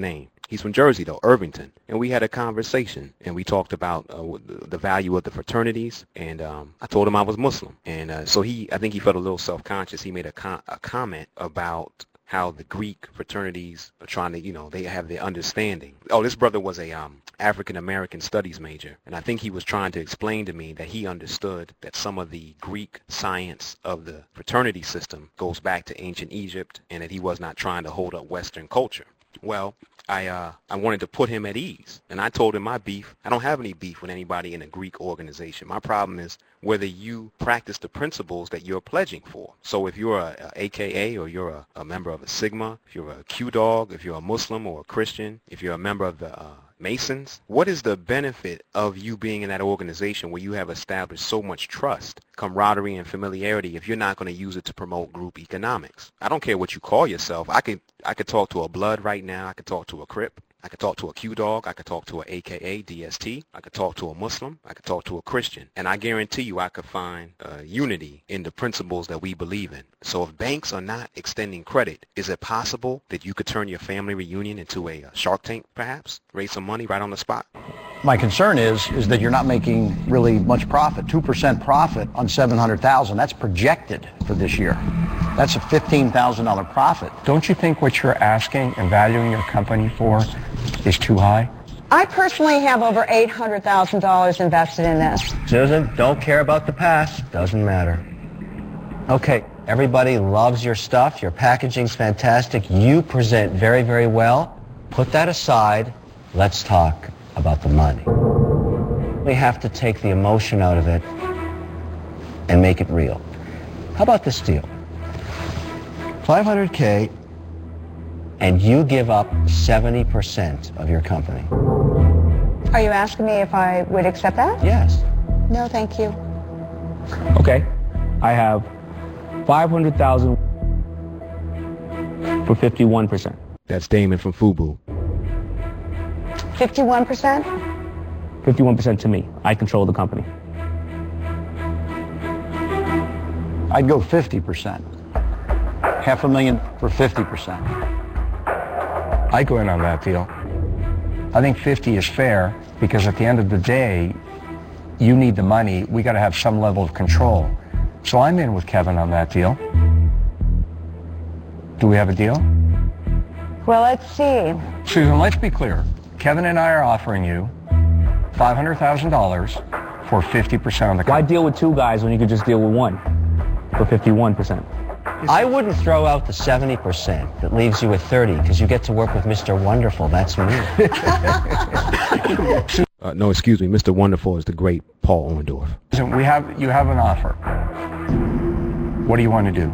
He's from Jersey, though, Irvington. And we had a conversation, and we talked about uh, the value of the fraternities. And um, I told him I was Muslim. And uh, so he, I think he felt a little self-conscious. He made a, com- a comment about how the Greek fraternities are trying to, you know, they have their understanding. Oh, this brother was a um, African-American studies major, and I think he was trying to explain to me that he understood that some of the Greek science of the fraternity system goes back to ancient Egypt, and that he was not trying to hold up Western culture. Well, I uh, I wanted to put him at ease, and I told him my beef. I don't have any beef with anybody in a Greek organization. My problem is whether you practice the principles that you're pledging for. So if you're a, a A K A or you're a, a member of a Sigma, if you're a Q Dog, if you're a Muslim or a Christian, if you're a member of the uh, Masons, what is the benefit of you being in that organization where you have established so much trust, camaraderie, and familiarity if you're not going to use it to promote group economics? I don't care what you call yourself. I could I could talk to a Blood right now. I could talk to a Crip. I could talk to a Q-Dog. I could talk to a A K A, D S T. I could talk to a Muslim. I could talk to a Christian. And I guarantee you I could find uh, unity in the principles that we believe in. So if banks are not extending credit, is it possible that you could turn your family reunion into a, a Shark Tank, perhaps? Raise some money right on the spot? My concern is is that you're not making really much profit. two percent profit on seven hundred thousand dollars. That's projected for this year. That's a fifteen thousand dollars profit. Don't you think what you're asking and valuing your company for is too high? I personally have over eight hundred thousand dollars invested in this. Susan, don't care about the past. Doesn't matter. Okay, everybody loves your stuff. Your packaging's fantastic. You present very, very well. Put that aside. Let's talk about the money. We have to take the emotion out of it and make it real. How about this deal? five hundred K, and you give up seventy percent of your company. Are you asking me if I would accept that? Yes. No, thank you. Okay, I have five hundred thousand for fifty-one percent. That's Damon from FUBU. fifty-one percent? fifty-one percent to me. I control the company. I'd go fifty percent. Half a million for fifty percent. I go in on that deal. I think fifty is fair because at the end of the day, you need the money. We got to have some level of control. So I'm in with Kevin on that deal. Do we have a deal? Well, let's see. Susan, let's be clear. Kevin and I are offering you five hundred thousand dollars for fifty percent of the company. Why deal with two guys when you could just deal with one for fifty-one percent? I wouldn't throw out the seventy percent. That leaves you with thirty because you get to work with Mister Wonderful. That's me. uh, no, excuse me. Mister Wonderful is the great Paul Orndorff. Listen, we have, you have an offer. What do you want to do?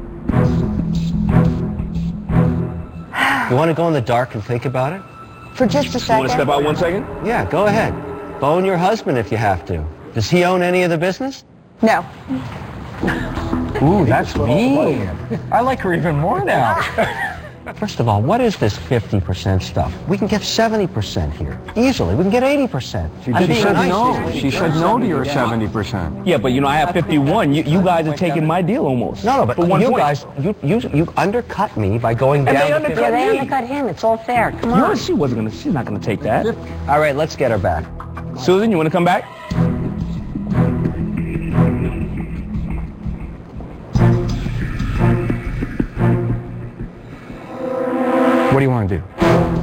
You want to go in the dark and think about it? For just a second. You want to step out one second? Yeah, go ahead. Bone your husband if you have to. Does he own any of the business? No. Ooh, that's mean. I like her even more now. First of all, what is this fifty percent stuff? We can get seventy percent here. Easily. We can get eighty percent. She, she said nice. no. She said no to your seventy percent. Yeah, but you know, I have fifty-one. You, you guys are taking my deal almost. No, no, but you point. guys, you, you you undercut me by going and down. They undercut yeah, they me. undercut him. It's all fair. Come you on. Know, she wasn't gonna. She's not gonna take that. All right, let's get her back. Susan, you want to come back? What do you want to do?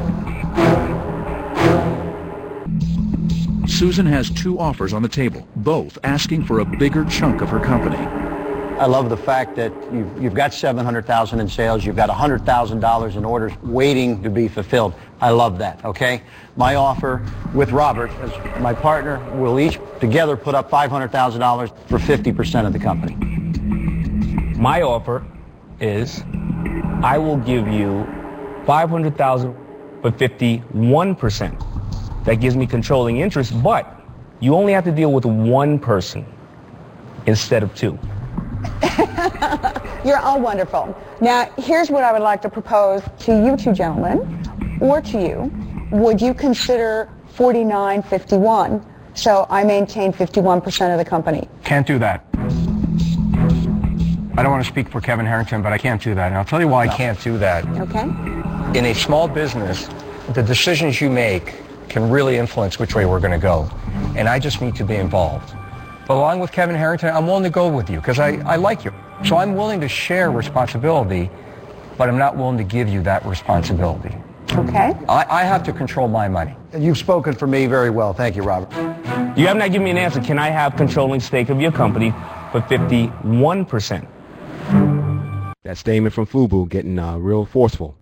Susan has two offers on the table, both asking for a bigger chunk of her company. I love the fact that you've, you've got seven hundred thousand dollars in sales, you've got one hundred thousand dollars in orders waiting to be fulfilled. I love that, okay? My offer with Robert, as my partner, we'll each together put up five hundred thousand dollars for fifty percent of the company. My offer is I will give you five hundred thousand dollars for fifty-one percent. That gives me controlling interest, but you only have to deal with one person instead of two. You're all wonderful. Now, here's what I would like to propose to you two gentlemen, or to you. Would you consider forty-nine fifty-one, so I maintain fifty-one percent of the company? Can't do that. I don't want to speak for Kevin Harrington, but I can't do that. And I'll tell you why I can't do that. Okay. In a small business, the decisions you make can really influence which way we're going to go. And I just need to be involved. But along with Kevin Harrington, I'm willing to go with you because I, I like you. So I'm willing to share responsibility, but I'm not willing to give you that responsibility. Okay. I, I have to control my money. And you've spoken for me very well. Thank you, Robert. You have not given me an answer. Can I have controlling stake of your company for fifty-one percent? That's Damon from FUBU getting uh, real forceful.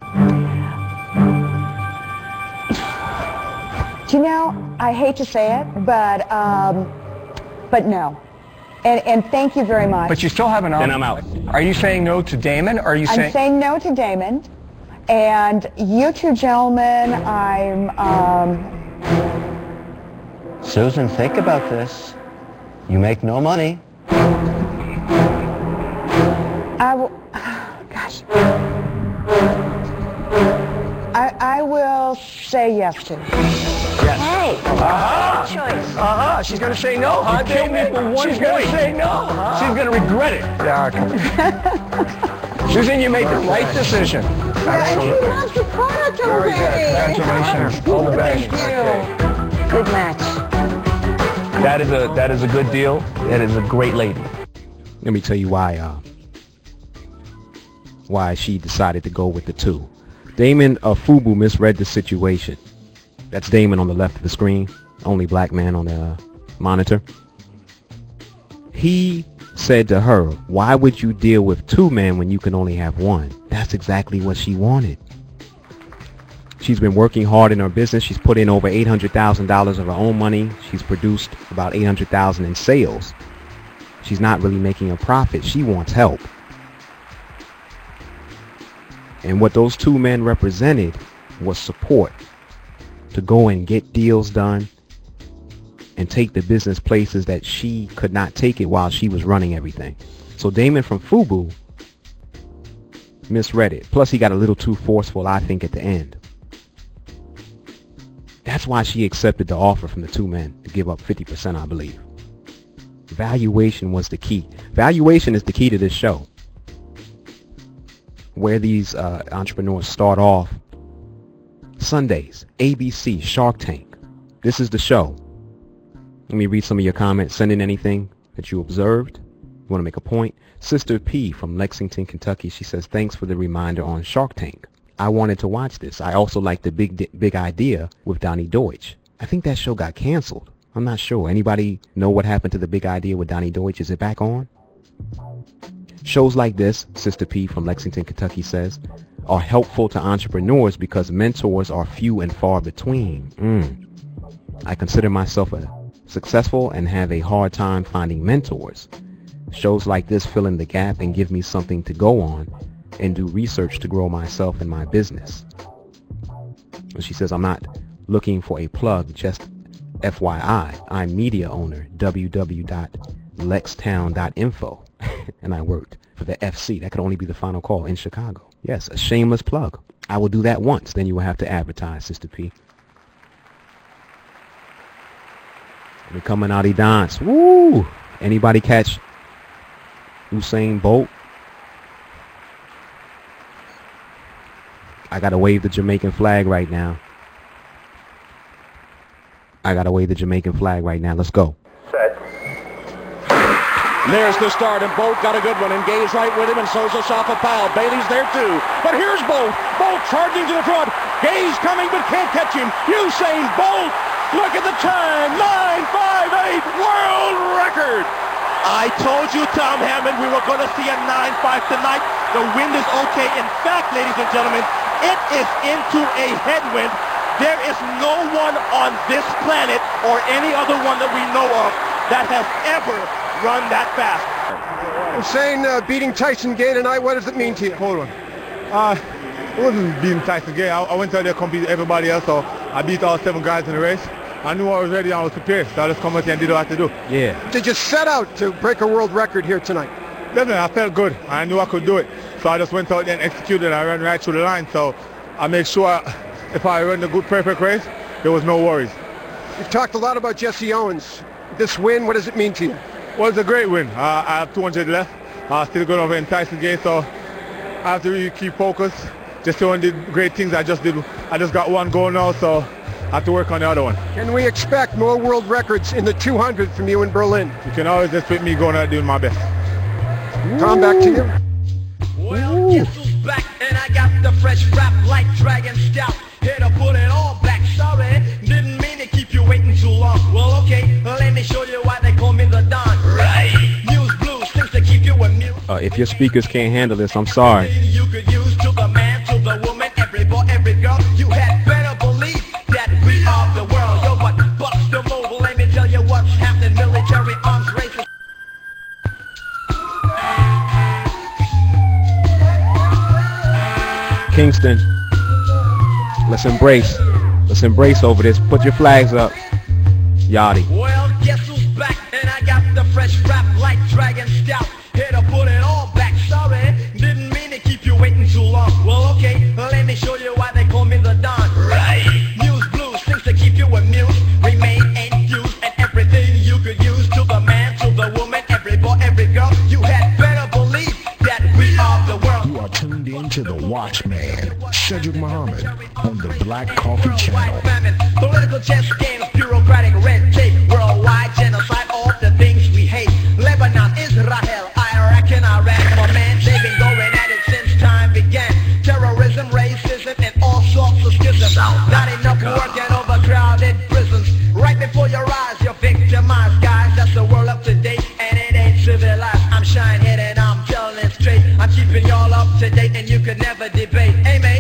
Do you know, I hate to say it, but um, but no. And, and thank you very much. But you still have an option. Then I'm out. Are you saying no to Damon, or are you I'm saying... saying no to Damon. And you two gentlemen, I'm... Um... Susan, think about this. You make no money. I will... Gosh. I, I will say yes to it. Yes. Hey, Uh-huh. choice. Uh-huh. She's going to say no, huh, Damon? She's going to say no, huh? She's going to regret it. Yeah, come on. Susan, you made the right decision. He loves the product Very good. already. Congratulations. All the best. Thank you. Good match. That is a that is a good deal. That is a great lady. Let me tell you why uh, why she decided to go with the two. Damon of FUBU misread the situation. That's Damon on the left of the screen, only black man on the uh, monitor. He said to her, why would you deal with two men when you can only have one? That's exactly what she wanted. She's been working hard in her business. She's put in over eight hundred thousand dollars of her own money. She's produced about eight hundred thousand dollars in sales. She's not really making a profit. She wants help. And what those two men represented was support to go and get deals done and take the business places that she could not take it while she was running everything. So Damon from FUBU misread it. Plus he got a little too forceful, I think, at the end. That's why she accepted the offer from the two men to give up fifty percent, I believe. Valuation was the key. Valuation is the key to this show. Where these uh, entrepreneurs start off. Sundays, A B C, Shark Tank. This is the show. Let me read some of your comments. Send in anything that you observed. You want to make a point? Sister P from Lexington, Kentucky. She says, thanks for the reminder on Shark Tank. I wanted to watch this. I also like the big big idea with Donnie Deutsch. I think that show got canceled. I'm not sure. Anybody know what happened to the big idea with Donnie Deutsch? Is it back on? Shows like this, Sister P from Lexington, Kentucky says, are helpful to entrepreneurs because mentors are few and far between. Mm. I consider myself a successful and have a hard time finding mentors. Shows like this fill in the gap and give me something to go on and do research to grow myself and my business. And she says, I'm not looking for a plug, just F Y I, I'm media owner, w w w dot lextown dot info. And I worked for the F C. That could only be the final call in Chicago. Yes, a shameless plug. I will do that once. Then you will have to advertise, Sister P. The coming out, he dance. Woo! Anybody catch Usain Bolt? I gotta wave the Jamaican flag right now. I gotta wave the Jamaican flag right now. Let's go. Set. There's the start, and Bolt got a good one, and Gay's right with him, and so's Asafa Powell. Bailey's there too, but here's Bolt. Bolt charging to the front. Gay's coming, but can't catch him. Usain Bolt, look at the time, nine five eight, world record. I told you, Tom Hammond, we were going to see a nine five tonight. The wind is okay. In fact, ladies and gentlemen, it is into a headwind. There is no one on this planet or any other one that we know of that has ever run that fast. I'm saying uh, beating Tyson Gay tonight, what does it mean to you? Hold on. Uh, it wasn't beating Tyson Gay. I, I went out there to compete with everybody else, so I beat all seven guys in the race. I knew I was ready, I was prepared, so I just come out here and did what I had to do. Yeah. Did you set out to break a world record here tonight? Definitely, I felt good. I knew I could do it. So I just went out there and executed, and I ran right through the line. So I made sure I, if I ran a good, perfect race, there was no worries. You've talked a lot about Jesse Owens. This win, what does it mean to you? Well, it's a great win. Uh, I have two hundred left. I uh, still going over in Tyson Gay, so I have to really keep focused, just doing the great things I just did. I just got one goal now, so I have to work on the other one. Can we expect more world records in the two hundred from you in Berlin? You can always expect me going out doing my best. Tom, back to you. Well, guess who's back? And I got the fresh rap like Dragon Stout. Here to put it all back. Sorry, didn't mean to keep you waiting too long. Well, okay, let me show you why they call me the Don. Right. News blues things to keep you amused. Uh, if your speakers can't handle this, I'm sorry. You could use to the man, to the woman, every boy, every girl. You had better believe that we are the world. Yo, but bust the mobile. Let me tell you what's happening. Military arms races. Kingston, let's embrace. Let's embrace over this. Put your flags up. Yachty. Well, guess who's back? And I got the fresh rap like Dragon Stout. Here to put it all back. Sorry, didn't mean to keep you waiting too long. Well, okay, let me show you why they call me the Don. Right. News blues, things to keep you amused. Remain infused and everything you could use. To the man, to the woman, every boy, every girl. You had better believe that we are the world. You are tuned in to the Watchman, Cedric Muhammad, on the Black Coffee Channel. Political chess games, bureaucratic red tape, worldwide genocide, all the things we hate. Lebanon, Israel, Iraq, and Iran. My man, they've been going at it since time began. Terrorism, racism, and all sorts of schisms. Not enough work and overcrowded prisons. Right before your eyes, you're victimized, guys. That's the world up to date, and it ain't civilized. I'm shine-headed and I'm telling it straight. I'm keeping y'all up to date, and you could never debate. Hey, mate.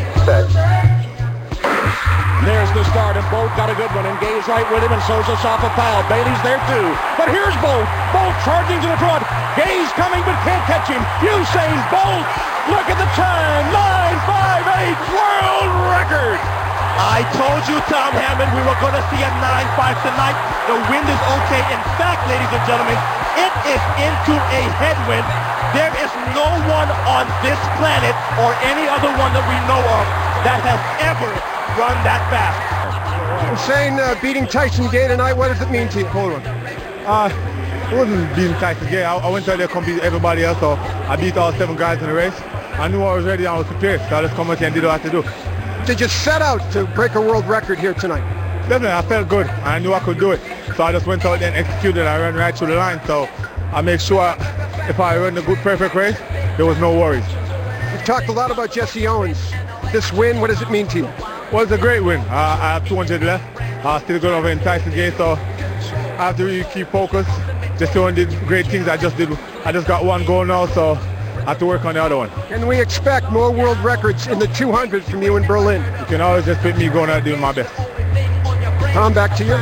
There's the start, and Bolt got a good one. Engaged right with him, and so's a soft foul. Bailey's there too. But here's Bolt. Bolt charging to the front. Gaze coming, but can't catch him. Usain Bolt. Look at the time. nine five eight world record. I told you, Tom Hammond, we were going to see a nine five tonight. The wind is okay. In fact, ladies and gentlemen, it is into a headwind. There is no one on this planet or any other one that we know of that has ever run that fast. Hussein uh, beating Tyson Gay tonight, what does it mean to you? Hold on. Uh, it wasn't beating Tyson Gay. I, I went out there to compete with everybody else, so I beat all seven guys in the race. I knew I was ready, I was prepared, so I just come out here and did what I had to do. Did you set out to break a world record here tonight? Definitely, I felt good. I knew I could do it. So I just went out there and executed. I ran right through the line, so I make sure if I run a good, perfect race, there was no worries. You've talked a lot about Jesse Owens. This win, what does it mean to you? Well, it's a great win. Uh, I have two hundred left. I'm still going over in Tyson Gate, so I have to really keep focused. Just doing the great things I just did. I just got one goal now, so I have to work on the other one. Can we expect more world records in the two hundred from you in Berlin? You can always just put me going out doing my best. Tom, back to you.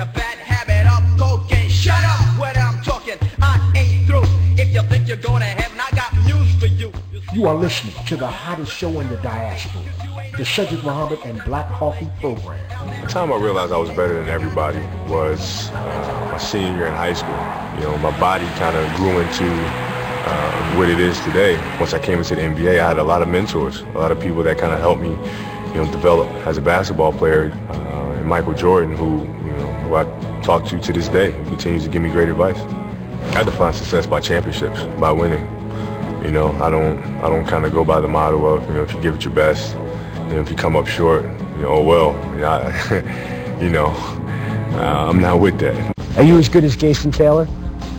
Shut up when I'm talking. I ain't through. If you think you're going to heaven, I got news for you. You are listening to the hottest show in the diaspora, the Cedric Muhammad and Black Coffee program. The time I realized I was better than everybody was uh, my senior year in high school. You know, my body kind of grew into uh, what it is today. Once I came into the N B A, I had a lot of mentors, a lot of people that kind of helped me, you know, develop as a basketball player. Uh, and Michael Jordan, who, you know, who I talk to to this day, who continues to give me great advice. I define success by championships, by winning. You know, I don't, I don't kind of go by the motto of, you know, if you give it your best, you know, if you come up short, you know, oh well. You know, I, you know uh, I'm not with that. Are you as good as Jason Taylor?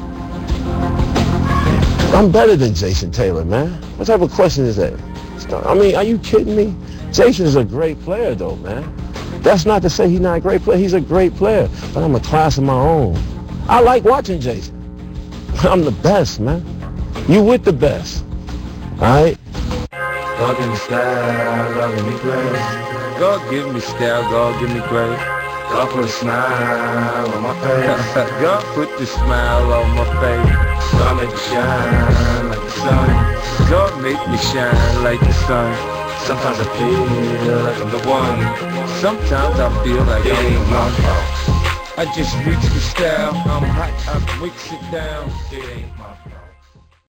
I'm better than Jason Taylor, man. What type of question is that? I mean, are you kidding me? Jason is a great player, though, man. That's not to say he's not a great player. He's a great player, but I'm a class of my own. I like watching Jason. I'm the best, man. You with the best, all right? God give me style, God give me grace. God give me style, God give me grace. God put a smile on my face. God put the smile on my face. God make me shine like the sun. God make me shine like the sun. Sometimes I feel like I'm the one. Sometimes I feel like it ain't my fault. I just reach the style. I'm hot, I mix it down. It ain't my fault.